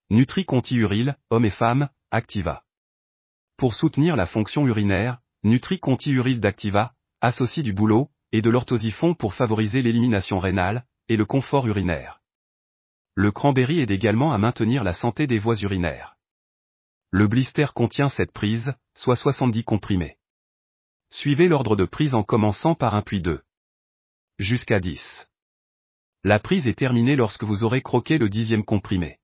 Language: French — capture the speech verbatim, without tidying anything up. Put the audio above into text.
Nutri-Conti-Uril, hommes et femmes, Activa. Pour soutenir la fonction urinaire, Nutri-Conti-Uril d'Activa associe du bouleau et de l'orthosifon pour favoriser l'élimination rénale et le confort urinaire. Le cranberry aide également à maintenir la santé des voies urinaires. Le blister contient sept prises, soit soixante-dix comprimés. Suivez l'ordre de prise en commençant par un puis deux. Jusqu'à dix. La prise est terminée lorsque vous aurez croqué le dixième comprimé.